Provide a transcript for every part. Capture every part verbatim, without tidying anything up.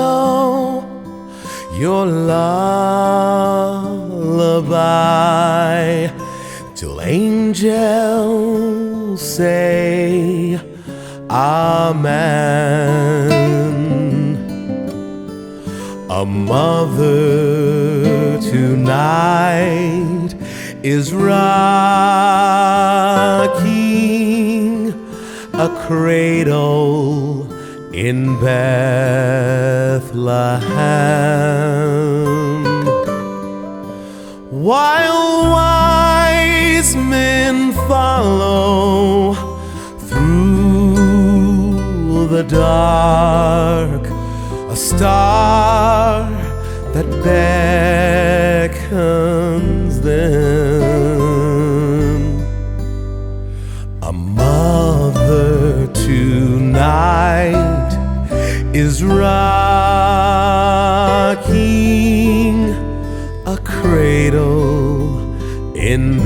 follow your lullaby till angels say amen. A mother tonight is rocking a cradle in Bethlehem, while wise men follow through the dark, a star that beckons them. A mother tonight is rocking a cradle in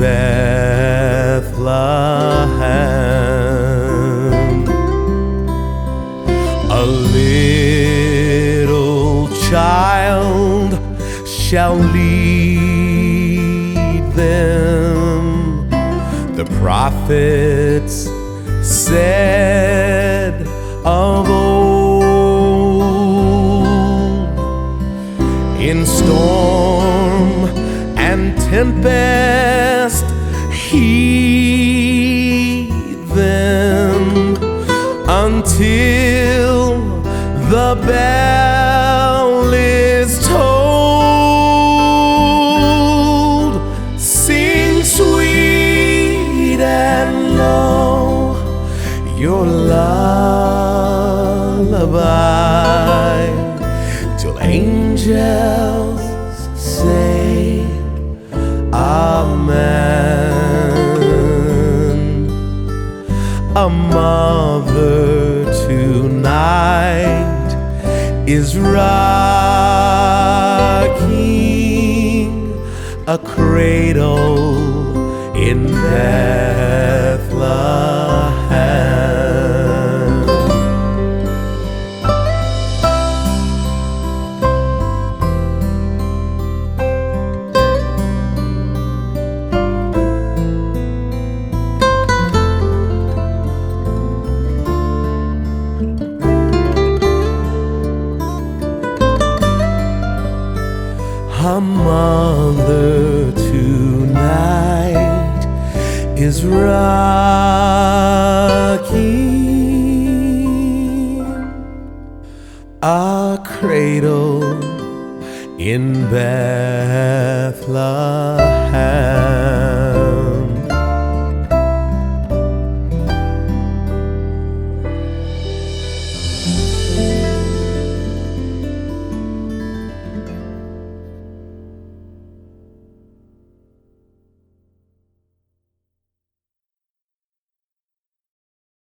Bethlehem. A little child shall lead them, the prophets said of old. In storm and tempest heed them until the bell is tolled. Sing sweet and low your lullaby till angels say amen. A mother tonight is rocking a cradle in Bethlehem. A mother tonight is rocking a cradle in Bethlehem.